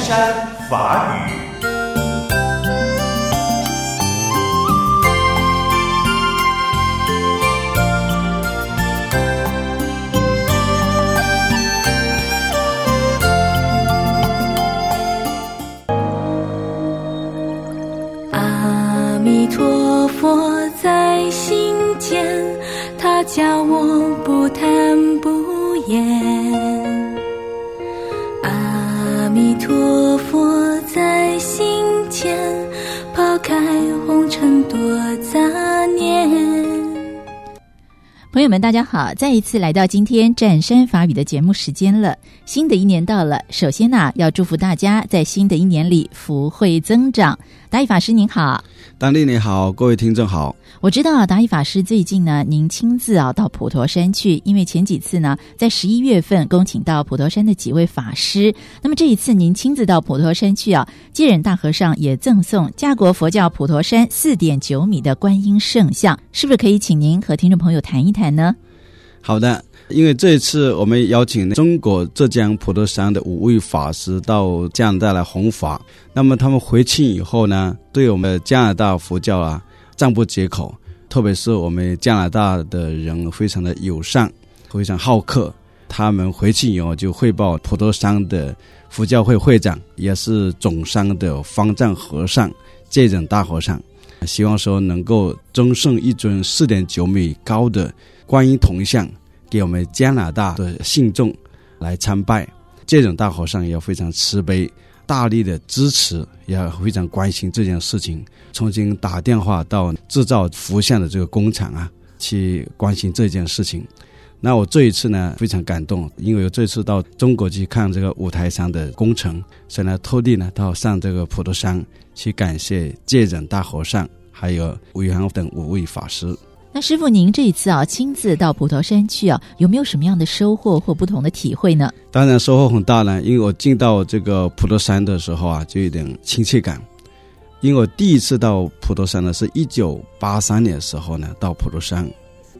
山法语。 阿弥陀佛在心间，他教我不贪不厌。阿弥陀佛在心间，抛开红尘多杂念。 朋友们大家好，再一次来到今天占山法语的节目时间了。新的一年到了，首先要祝福大家在新的一年里福慧增长。达义法师您好。 当地你好，各位听众好。 我知道达义法师最近您亲自到普陀山去，因为前几次在11月份恭请到普陀山的几位法师，那么这一次您亲自到普陀山去戒忍大和尚也赠送家国佛教普陀山4.9米的观音圣像，是不是可以请您和听众朋友谈一谈呢？ 好的，因为这一次我们邀请中国浙江普陀山的5位法师到加拿大来弘法，那么他们回去以后呢，对我们加拿大佛教赞不绝口，特别是我们加拿大的人非常的友善，非常好客。他们回去以后就汇报普陀山的佛教会会长，也是总山的方丈和尚戒忍大和尚，希望说能够赠送一尊4.9米高的观音铜像给我们加拿大的信众来参拜。戒忍大和尚也非常慈悲，大力的支持，也非常关心这件事情，曾经打电话到制造佛像的这个工厂去关心这件事情。那我这一次呢非常感动，因为我这次到中国去看这个五台山的工程，所以呢特地到上这个普陀山去感谢戒忍大和尚还有维航等5位法师。 那师父您这一次亲自到普陀山去有没有什么样的收获或不同的体会呢？ 当然收获很大呢，因为我进到这个普陀山的时候就有点亲切感。因为我第一次到普陀山呢是1983年的时候呢到普陀山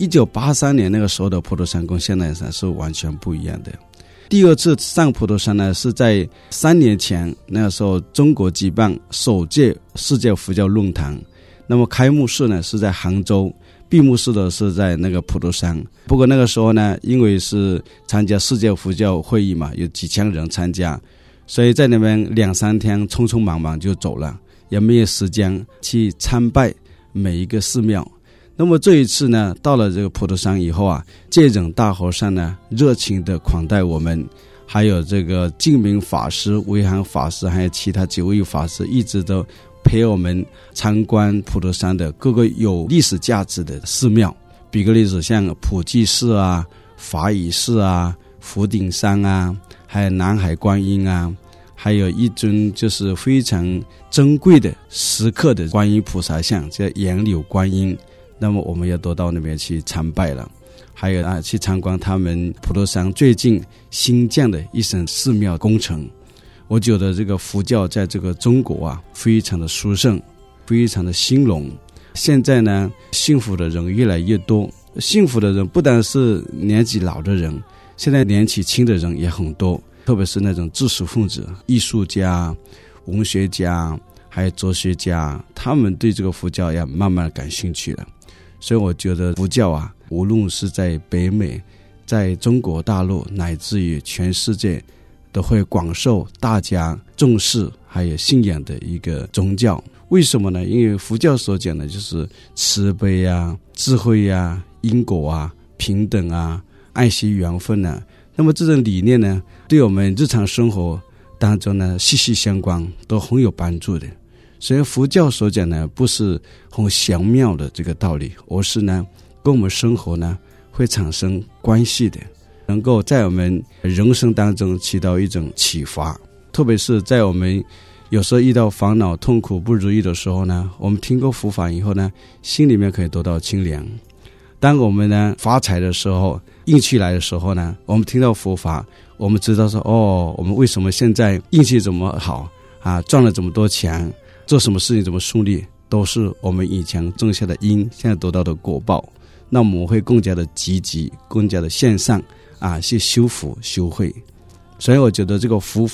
，1983年那个时候的普陀山跟现在是完全不一样的。第二次上普陀山呢是在3年前，那个时候中国举办首届世界佛教论坛，那么开幕式呢是在杭州，闭幕式的是在那个普陀山。不过那个时候呢，因为是参加世界佛教会议嘛，有几千人参加，所以在那边2-3天匆匆忙忙就走了，也没有时间去参拜每一个寺庙。那么这一次呢，到了这个普陀山以后戒忍大和尚呢热情的款待我们，还有这个净明法师、维航法师还有其他9位法师一直都陪我们参观普陀山的各个有历史价值的寺庙。比个例子，像普济寺法语寺福顶山还有南海观音还有一尊就是非常珍贵的石刻的观音菩萨像，叫杨柳观音，那么我们也都到那边去参拜了。还有去参观他们普陀山最近新建的一省寺庙工程。我觉得这个佛教在这个中国非常的殊胜，非常的兴隆。现在呢幸福的人越来越多，幸福的人不单是年纪老的人，现在年纪轻的人也很多，特别是那种知识分子、艺术家、文学家还有哲学家，他们对这个佛教也慢慢感兴趣了。所以我觉得佛教无论是在北美、在中国大陆乃至于全世界，都会广受大家重视还有信仰的一个宗教。为什么呢？因为佛教所讲的就是慈悲智慧因果平等爱惜缘分那么这种理念呢，对我们日常生活当中呢息息相关，都很有帮助的。所以佛教所讲呢不是很玄妙的这个道理，而是呢跟我们生活呢会产生关系的，能够在我们人生当中起到一种启发。特别是在我们有时候遇到烦恼痛苦不如意的时候呢，我们听过佛法以后呢，心里面可以得到清凉。当我们呢发财的时候，运气来的时候呢，我们听到佛法，我们知道说我们为什么现在运气这么好赚了这么多钱，做什么事情这么顺利，都是我们以前种下的因，现在得到的果报。那我们会更加的积极，更加的向上去修福修慧。所以我觉得这个佛法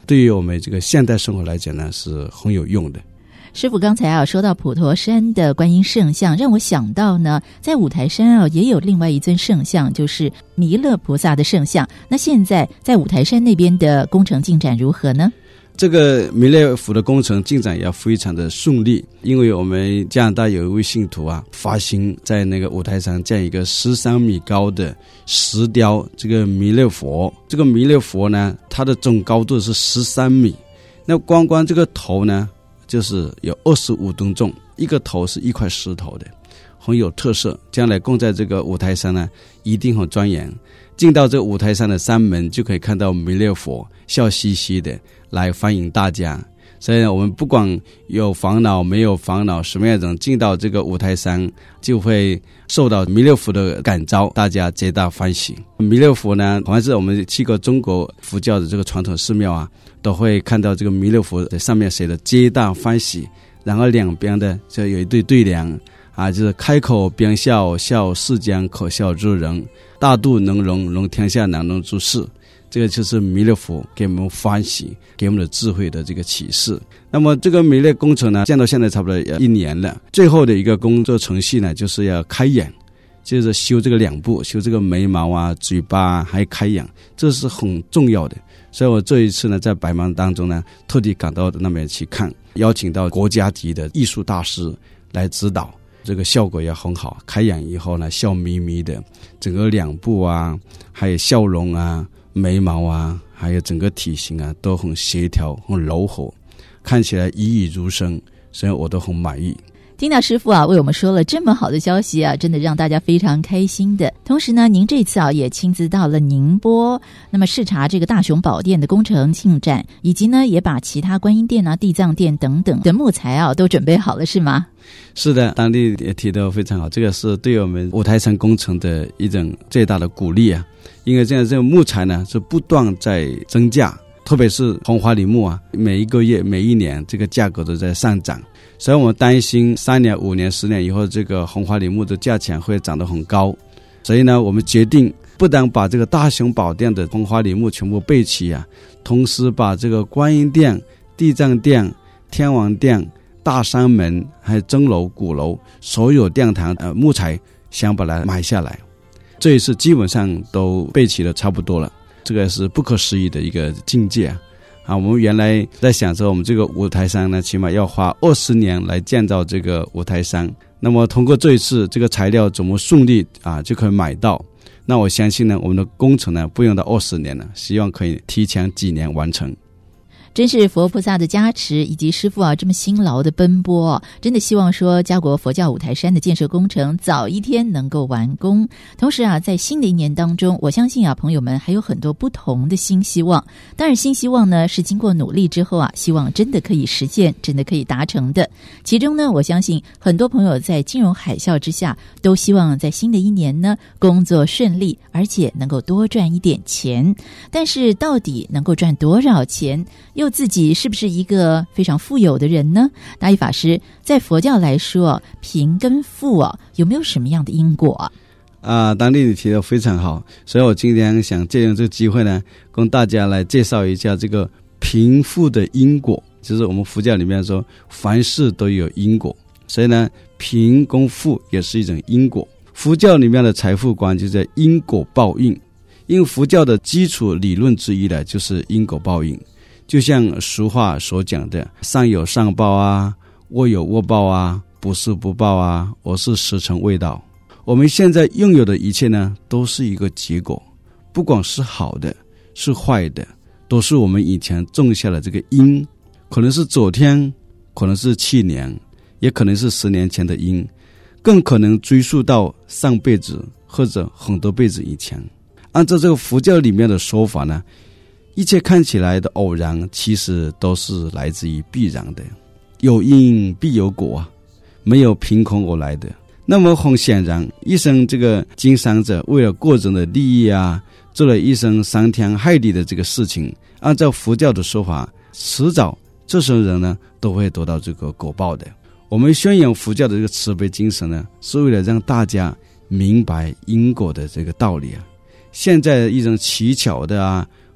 对于我们这个现代生活来讲呢是很有用的。 师父刚才说到普陀山的观音圣像，让我想到呢，在五台山也有另外一尊圣像，就是弥勒菩萨的圣像。那现在在五台山那边的工程进展如何呢？ 这个弥勒佛的工程进展也非常的顺利，因为我们加拿大有一位信徒发心在那个五台山建一个13米高的石雕这个弥勒佛。这个弥勒佛呢，它的总高度是13米，那光这个头呢就是有25吨重，一个头是一块石头的，很有特色。将来供在这个五台山呢，一定很庄严。进到这个五台山的山门，就可以看到弥勒佛笑嘻嘻的来欢迎大家。所以我们不管有烦恼没有烦恼，什么样的人进到这个五台山，就会受到弥勒佛的感召，大家皆大欢喜。弥勒佛呢，好像是我们去过中国佛教的这个传统寺庙都会看到这个弥勒佛在上面写的皆大欢喜，然后两边的就有一对对联就是开口边笑，笑世间可笑之人，大度能容，容天下难容之事。这个就是弥勒佛给我们欢喜，给我们的智慧的这个启示。那么这个弥勒工程呢，建到现在差不多1年了。最后的一个工作程序呢，就是要开眼，就是修这个两部，修这个眉毛嘴巴还有开眼，这是很重要的。所以我这一次呢，在百忙当中呢，特地赶到那边去看，邀请到国家级的艺术大师来指导，这个效果也很好。开眼以后呢，笑眯眯的，整个两部还有笑容眉毛还有整个体型都很协调，很柔和，看起来栩栩如生，所以我都很满意。 听到师父为我们说了这么好的消息真的让大家非常开心的。同时呢，您这次也亲自到了宁波，那么视察这个大雄宝殿的工程进展，以及呢也把其他观音殿地藏殿等等的木材都准备好了，是吗？ 是的，当地也提得非常好，这个是对我们五台山工程的一种最大的鼓励因为现在这个木材呢是不断在增加，特别是红花梨木每一个月每一年这个价格都在上涨，所以我们担心3年5年10年以后，这个红花梨木的价钱会涨得很高。所以呢，我们决定不但把这个大雄宝殿的红花梨木全部备齐同时把这个观音殿、地藏殿、天王殿、大山门还有钟楼、鼓楼所有殿堂木材想把它买下来。这一次基本上都备齐了差不多了，这个是不可思议的一个境界我们原来在想说，我们这个五台山呢，起码要花20年来建造这个五台山。那么通过这一次这个材料怎么顺利就可以买到，那我相信呢，我们的工程呢不用到20年了，希望可以提前几年完成。 真是佛菩萨的加持，以及师父这么辛劳的奔波真的希望说家国佛教五台山的建设工程早一天能够完工。同时在新的一年当中，我相信朋友们还有很多不同的新希望。当然新希望呢是经过努力之后希望真的可以实现，真的可以达成的。其中呢，我相信很多朋友在金融海啸之下都希望在新的一年呢工作顺利，而且能够多赚一点钱。但是到底能够赚多少钱，又自己是不是一个非常富有的人呢？大义法师，在佛教来说，贫跟富有没有什么样的因果当地你提得非常好，所以我今天想借用这个机会呢，跟大家来介绍一下这个贫富的因果。就是我们佛教里面说，凡事都有因果，所以呢，贫跟富也是一种因果。佛教里面的财富观就叫因果报应，因为佛教的基础理论之一呢，就是因果报应。就像俗话所讲的，善有善报恶有恶报不是不报而是时辰未到。我们现在拥有的一切呢，都是一个结果，不管是好的是坏的，都是我们以前种下的这个因，可能是昨天，可能是去年，也可能是10年前的因，更可能追溯到上辈子或者很多辈子以前。按照这个佛教里面的说法呢，一切看起来的偶然，其实都是来自于必然的，有因必有果没有凭空而来的。那么很显然，一生这个经商者为了个人的利益做了一生伤天害理的这个事情，按照佛教的说法，迟早这些人呢都会得到这个果报的。我们宣扬佛教的这个慈悲精神呢，是为了让大家明白因果的这个道理现在一种奇巧的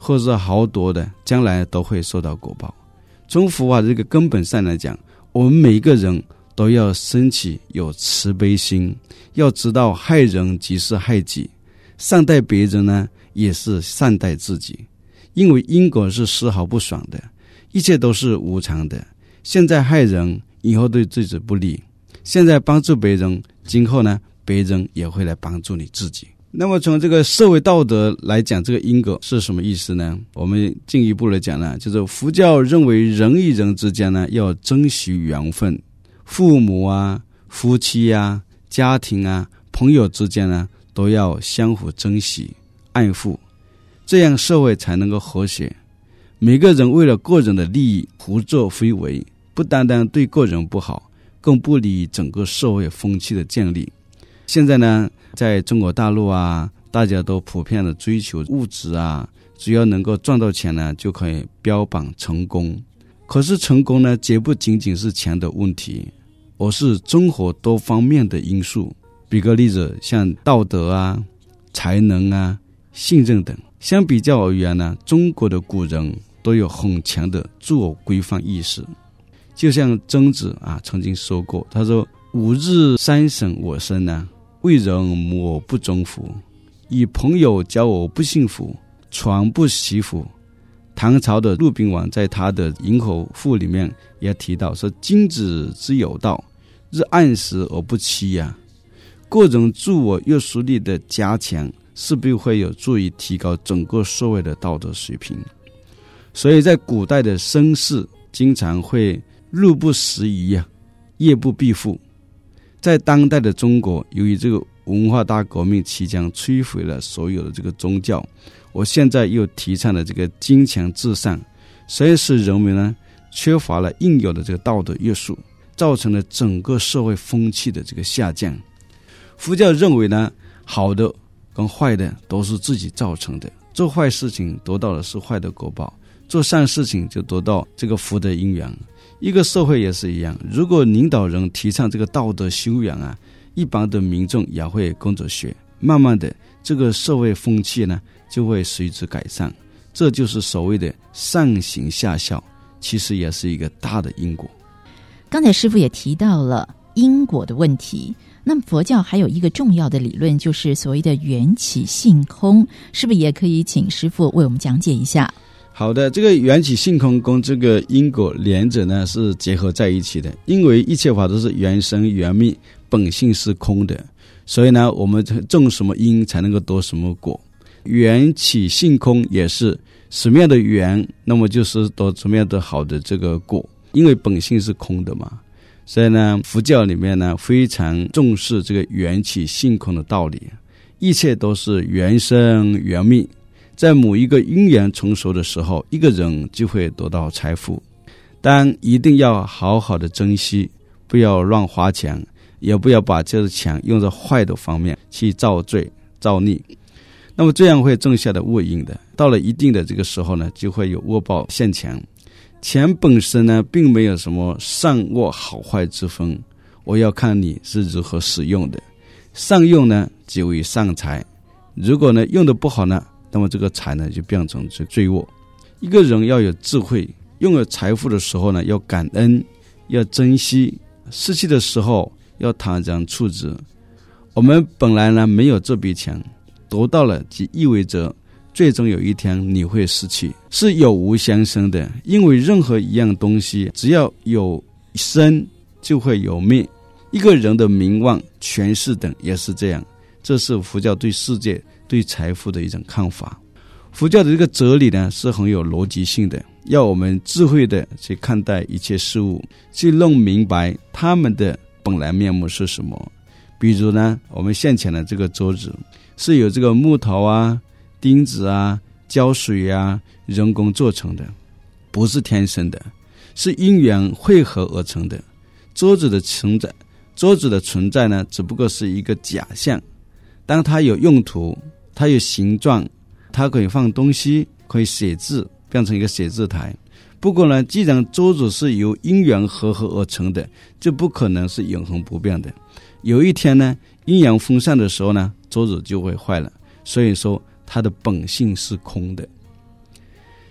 或是好多的，将来都会受到果报。从佛法这个根本上来讲，我们每个人都要升起有慈悲心，要知道害人即是害己，善待别人呢也是善待自己。因为因果是丝毫不爽的，一切都是无常的，现在害人，以后对自己不利，现在帮助别人，今后呢别人也会来帮助你自己。那么从这个社会道德来讲，这个因果是什么意思呢？我们进一步来讲呢，就是佛教认为人与人之间呢要珍惜缘分，父母啊、夫妻啊、家庭啊、朋友之间呢都要相互珍惜爱护，这样社会才能够和谐。每个人为了个人的利益胡作非为，不单单对个人不好，更不利于整个社会风气的建立。现在呢，在中国大陆啊，大家都普遍的追求物质啊，只要能够赚到钱呢，就可以标榜成功。可是成功呢，绝不仅仅是钱的问题，而是综合多方面的因素。比个例子，像道德啊、才能啊、信任等。相比较而言呢，中国的古人都有很强的自我规范意识。就像曾子啊曾经说过，他说：“5日3省我身呢，为人母我不忠服，与朋友交我不信服，传不习服。”唐朝的陆宾王在他的《银河赋》里面也提到说：“君子之有道，日按时而不欺呀。”个人自我约束力的加强，势必会有助于提高整个社会的道德水平。所以在古代的绅士经常会路不拾遗啊，夜不闭户。在当代的中国，由于这个文化大革命即将摧毁了所有的这个宗教，我现在又提倡了这个坚强至上，所以使人们呢缺乏了应有的这个道德约束，造成了整个社会风气的这个下降。佛教认为呢，好的跟坏的都是自己造成的，做坏事情得到的是坏的果报，做善事情就得到这个福的因缘。一个社会也是一样，如果领导人提倡这个道德修养啊，一般的民众也会跟着学，慢慢的这个社会风气呢就会随之改善。这就是所谓的上行下效，其实也是一个大的因果。 刚才师父也提到了因果的问题，那么佛教还有一个重要的理论，就是所谓的缘起性空，是不是也可以请师父为我们讲解一下？ 好的，这个缘起性空跟这个因果两者呢是结合在一起的，因为一切法都是缘生缘灭，本性是空的，所以呢我们种什么因才能够得什么果。缘起性空也是什么样的缘，那么就是得什么样的好的这个果，因为本性是空的嘛。所以呢，佛教里面呢非常重视这个缘起性空的道理，一切都是缘生缘灭。在某一个因缘成熟的时候，一个人就会得到财富，但一定要好好的珍惜，不要乱花钱，也不要把这个钱用在坏的方面去造罪造孽，那么这样会种下的恶因的。到了一定的这个时候呢，就会有恶报现前。钱本身呢并没有什么善恶好坏之分，我要看你是如何使用的。善用呢即为善财，如果呢用的不好呢，那么这个财呢就变成罪恶。一个人要有智慧，拥有财富的时候呢要感恩，要珍惜，失去的时候要坦然处之。我们本来呢没有这笔钱，得到了即意味着最终有一天你会失去，是有无相生的。因为任何一样东西只要有生就会有灭，一个人的名望权势等也是这样。这是佛教对世界对财富的一种看法。佛教的这个哲理呢是很有逻辑性的，要我们智慧的去看待一切事物，去弄明白他们的本来面目是什么。比如呢，我们现前的这个桌子是有这个木头啊、钉子啊、胶水啊人工做成的，不是天生的，是因缘汇合而成的。桌子的存在呢只不过是一个假象，当它有用途，它有形状，它可以放东西，可以写字，变成一个写字台。不过呢，既然桌子是由因缘合而成的，就不可能是永恒不变的。有一天呢，阴阳分散的时候呢，桌子就会坏了。所以说它的本性是空的。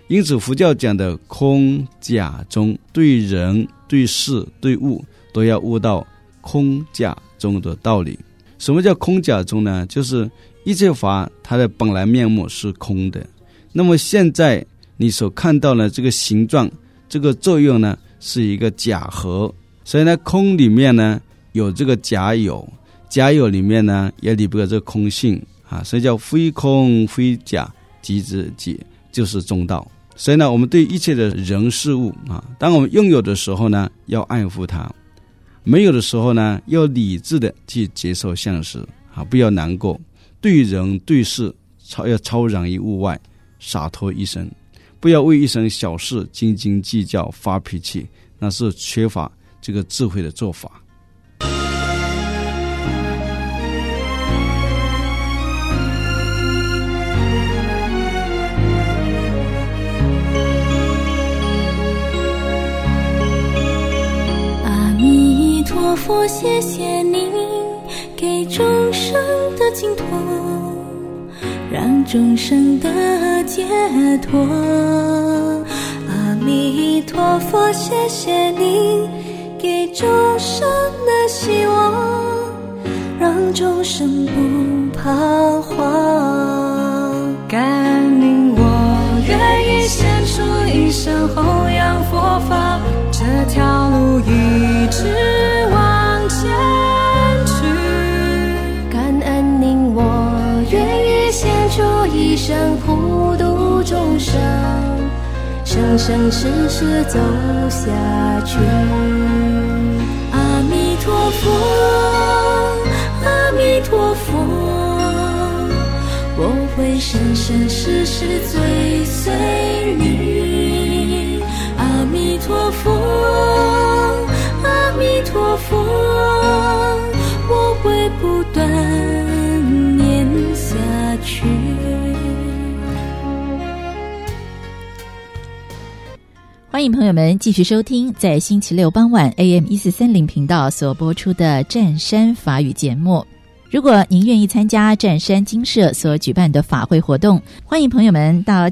因此佛教讲的空假中，对人对事对物都要悟到空假中的道理。什么叫空假中呢？就是一切法它的本来面目是空的，那么现在你所看到的这个形状这个作用呢是一个假合，所以呢空里面呢有这个假有，假有里面呢也离不开这个空性啊，所以叫非空非假即知己，就是中道。所以呢我们对一切的人事物啊，当我们拥有的时候呢要爱护它，没有的时候呢要理智的去接受现实啊，不要难过，对人对事要超然于物外，洒脱一生，不要为一生小事斤斤计较发脾气，那是缺乏这个智慧的做法。 阿弥陀佛，谢谢您给众生的净土，让众生得解脱。阿弥陀佛，谢谢您给众生的希望，让众生不彷徨。感恩您，我愿意献出一生弘扬佛法，这条路一直往前去。感恩您，我愿意献出一生普度众生，生生世世走下去。阿弥陀佛，阿弥陀佛，我会生生世世追随你。阿弥陀佛，阿弥陀佛，我会不断念下去。 欢迎朋友们继续收听在星期六傍晚 AM1430 频道所播出的湛山法语节目。如果您愿意参加湛山精舍所举办的法会活动，欢迎朋友们到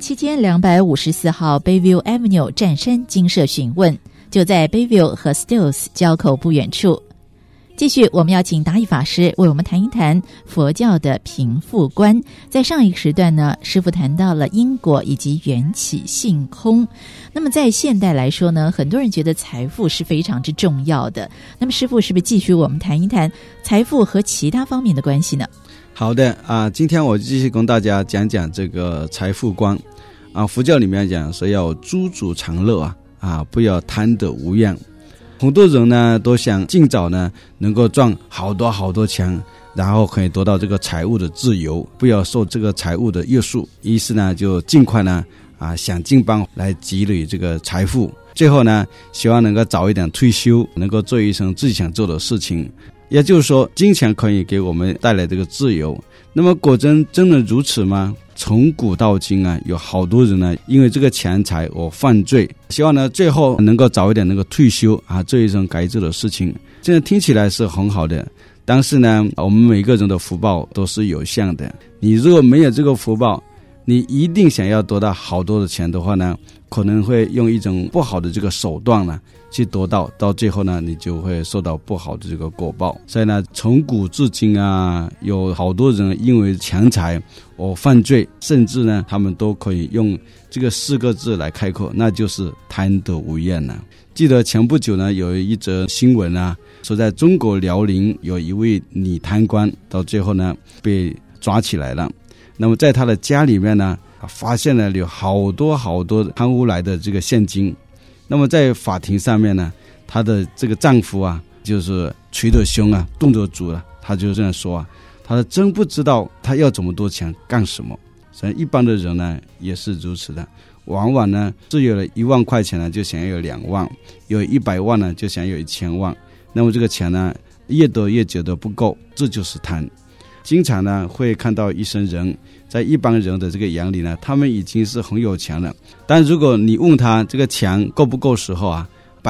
7254号 Bayview Avenue 湛山精舍询问，就在 Bayview 和 Stills 交口不远处。继续，我们要请达义法师为我们谈一谈佛教的贫富观。在上一个时段呢，师父谈到了因果以及缘起性空。那么在现代来说呢，很多人觉得财富是非常之重要的。那么师父是不是继续我们谈一谈财富和其他方面的关系呢？ 好的啊，今天我继续跟大家讲讲这个财富观啊。佛教里面讲说要知足常乐啊，不要贪得无厌。很多人呢都想尽早呢能够赚好多好多钱，然后可以得到这个财务的自由，不要受这个财务的约束，于是呢就尽快呢想尽办法来积累这个财富，最后呢希望能够早一点退休，能够做一生自己想做的事情。也就是说金钱可以给我们带来这个自由。那么果真的如此吗？从古到今有好多人呢因为这个钱财而犯罪，希望呢最后能够早一点能够退休做一生该做的事情。这样听起来是很好的，但是呢我们每个人的福报都是有限的，你如果没有这个福报，你一定想要得到好多的钱的话呢，可能会用一种不好的这个手段呢去得到最后呢你就会受到不好的这个果报。所以呢从古至今有好多人因为钱财而犯罪，甚至呢他们都可以用这个4个字来概括，那就是贪得无厌呢。记得前不久呢有一则新闻说在中国辽宁有一位女贪官，到最后呢被抓起来了。那么在他的家里面呢发现了有好多好多贪污来的这个现金。那么在法庭上面呢，她的这个丈夫就是捶着胸动着足了，他就这样说他说真不知道他要这么多钱干什么。所以一般的人呢也是如此的，往往呢是有了1万块钱呢就想要有2万，有100万呢就想要有1000万。那么这个钱呢越得越觉得不够，这就是贪。经常呢会看到一些人在一般人的这个眼里呢，他们已经是很有钱了，但如果你问他这个钱够不够时候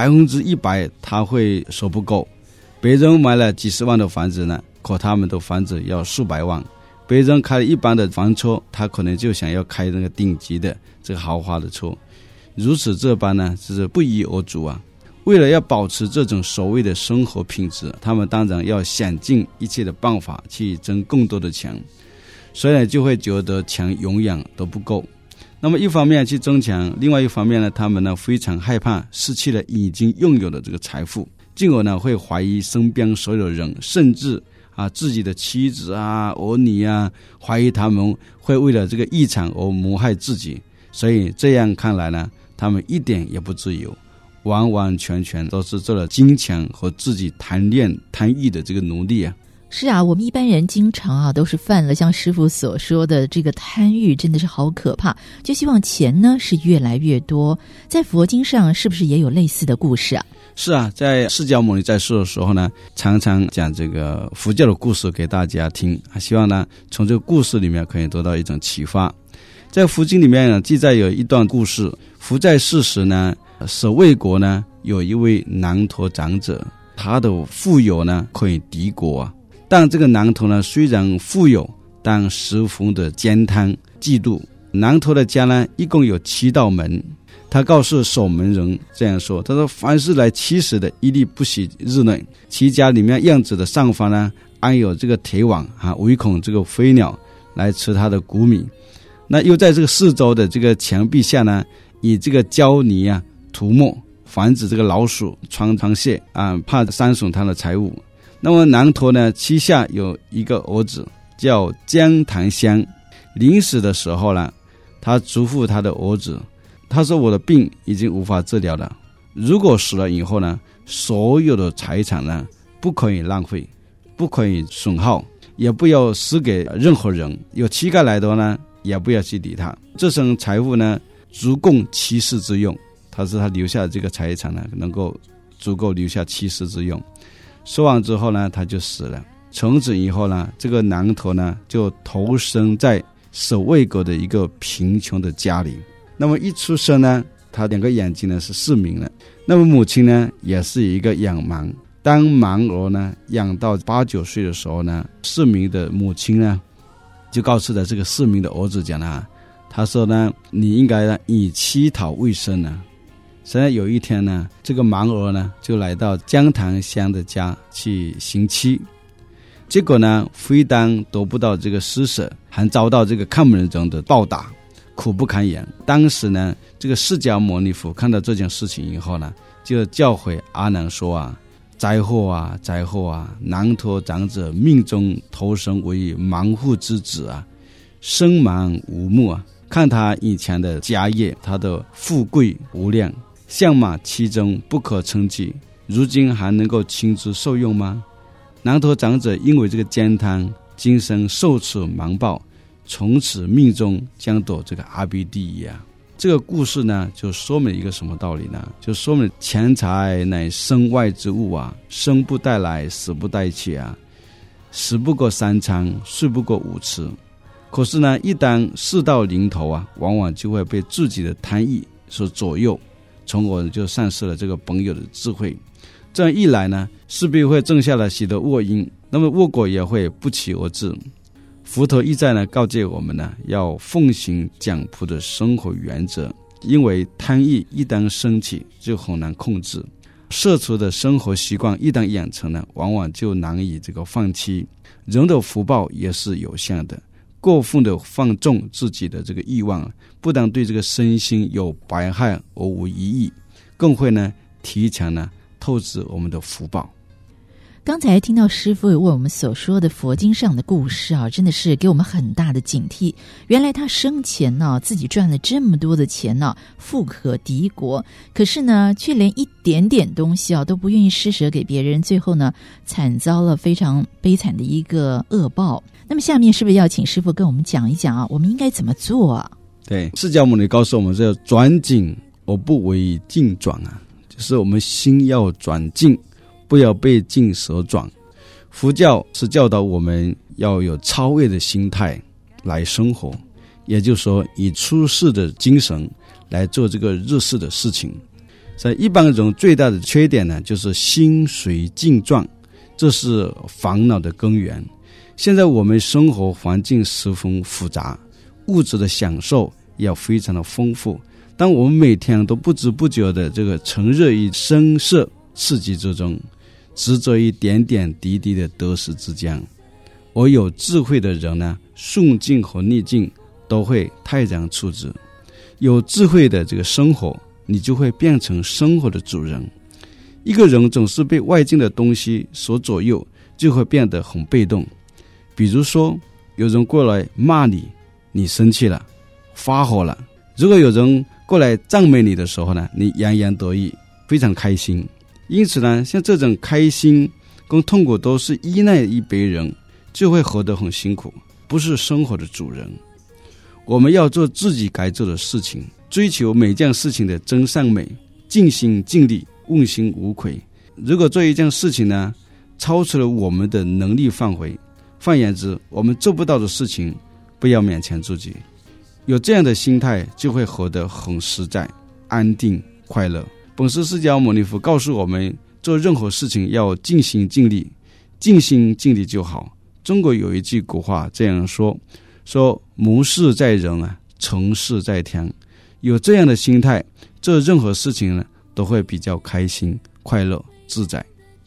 100%他会说不够。别人买了几十万的房子呢，可他们的房子要数百万， 别人开了一般的房车，他可能就想要开那个顶级的这个豪华的车，如此这般呢，就是不一而足啊。为了要保持这种所谓的生活品质，他们当然要想尽一切的办法去挣更多的钱，所以呢就会觉得钱永远都不够。那么一方面去争钱，另外一方面呢，他们呢非常害怕失去了已经拥有的这个财富，进而呢会怀疑身边所有的人，甚至自己的妻子儿女怀疑他们会为了这个遗产而谋害自己。所以这样看来呢，他们一点也不自由，完完全全都是做了金钱和自己贪恋贪欲的这个奴隶啊。 是啊，我们一般人经常都是犯了像师父所说的这个贪欲，真的是好可怕，就希望钱呢是越来越多。在佛经上是不是也有类似的故事啊？ 是啊，在释迦牟尼在世的时候呢，常常讲这个佛教的故事给大家听，希望呢从这个故事里面可以得到一种启发。在佛经里面呢，记载有一段故事，佛在世时呢，舍卫国呢有一位囊陀长者，他的富有呢可以敌国啊。但这个囊陀呢虽然富有，但十分的奸贪嫉妒。囊陀的家呢一共有7道门，他告诉守门人这样说，他说凡是来乞食的一律不许入内，其家里面院子的上方呢安有这个铁网唯恐这个飞鸟来吃他的谷米。那又在这个四周的这个墙壁下呢，以这个胶泥涂抹，防止这个老鼠穿螃蟹怕伤损他的财物。那么囊陀呢膝下有一个儿子叫姜檀香，临死的时候呢，他嘱咐他的儿子，他说我的病已经无法治疗了，如果死了以后呢，所有的财产呢不可以浪费，不可以损耗，也不要施给任何人，有乞丐来的呢也不要去理他，这身财富呢足供7世之用。他说他留下的这个财产呢能够足够留下7世之用。说完之后呢，他就死了。从此以后呢，这个囊陀呢就投生在舍卫国的一个贫穷的家里。那么一出生呢，他2个眼睛呢是失明了。那么母亲呢也是一个养盲，当盲儿呢养到8、9岁的时候呢，失明的母亲呢就告诉了这个失明的儿子讲他说呢，你应该呢以乞讨为生呢。现在有一天呢，这个盲儿呢就来到姜檀香的家去行乞，结果呢非但得不到这个施舍，还遭到这个看门人的暴打，苦不堪言。当时呢，这个释迦牟尼佛看到这件事情以后呢，就教诲阿难说灾祸灾祸囊陀长者命中投生为盲户之子身盲无目看他以前的家业，他的富贵无量，相貌其中不可称计，如今还能够亲自受用吗？囊陀长者因为这个奸贪，今生受此盲报，从此命中将堕这个阿鼻地狱这个故事呢就说明一个什么道理呢？就说明钱财乃身外之物生不带来，死不带去食不过3餐，睡不过5次。可是呢，一旦事到临头往往就会被自己的贪欲所左右，从而就丧失了这个本有的智慧。这样一来呢，势必会种下了许多恶因，那么恶果也会不期而至。佛陀一再呢告诫我们呢，要奉行讲朴的生活原则，因为贪欲一旦升起就很难控制，奢侈的生活习惯一旦养成呢，往往就难以这个放弃。人的福报也是有限的，过分的放纵自己的这个欲望，不但对这个身心有百害而无一益，更会呢提前呢透支我们的福报。 刚才听到师父为我们所说的佛经上的故事真的是给我们很大的警惕。原来他生前自己赚了这么多的钱富可敌国，可是呢却连一点点东西都不愿意施舍给别人，最后呢惨遭了非常悲惨的一个恶报。那么下面是不是要请师父跟我们讲一讲我们应该怎么做对，释迦牟尼告诉我们，这转境而不为境转就是我们心要转境，不要被境所转。佛教是教导我们要有超越的心态来生活，也就是说以出世的精神来做这个日世的事情。所以一般人最大的缺点呢，就是心随境转，这是烦恼的根源。 现在我们生活环境十分复杂，物质的享受也非常的丰富，当我们每天都不知不觉的这个沉热于声色刺激之中，执着于点点滴滴的得失之间，而有智慧的人呢，顺境和逆境都会泰然处之。有智慧的这个生活，你就会变成生活的主人。一个人总是被外境的东西所左右，就会变得很被动。比如说有人过来骂你，你生气了，发火了，如果有人过来赞美你的时候呢，你洋洋得意，非常开心。因此呢，像这种开心跟痛苦都是依赖于别人，就会活得很辛苦，不是生活的主人。我们要做自己该做的事情，追求每件事情的真善美，尽心尽力，问心无愧。如果做一件事情呢，超出了我们的能力范围，换言之，我们做不到的事情，不要勉强自己。有这样的心态，就会活得很实在、安定、快乐。本师释迦牟尼佛告诉我们，做任何事情要尽心尽力，尽心尽力就好。中国有一句古话这样说谋事在人啊，成事在天。有这样的心态，做任何事情呢，都会比较开心、快乐、自在。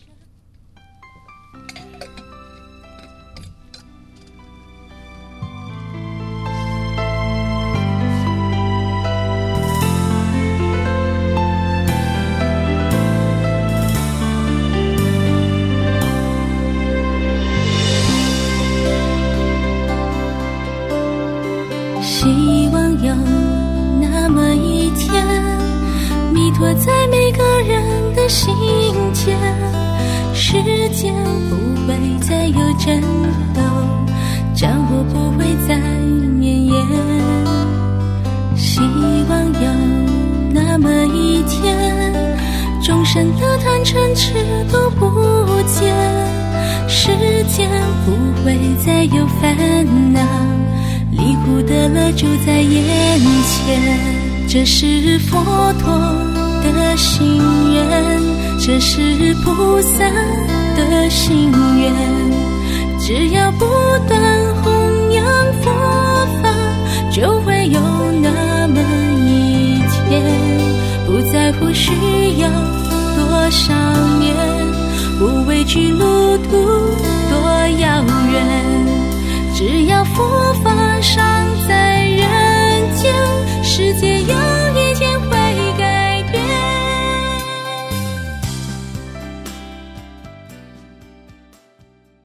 希望有那么一天，弥陀在每个人的心间，世间不会再有争斗，战火不会再绵延。希望有那么一天，众生的贪嗔痴都不见，世间不会再有烦恼，离苦的乐就在眼前。这是佛陀的心愿，这是菩萨的心愿，只要不断弘扬佛法，就会有那么一天，不在乎需要多少年，不畏惧路途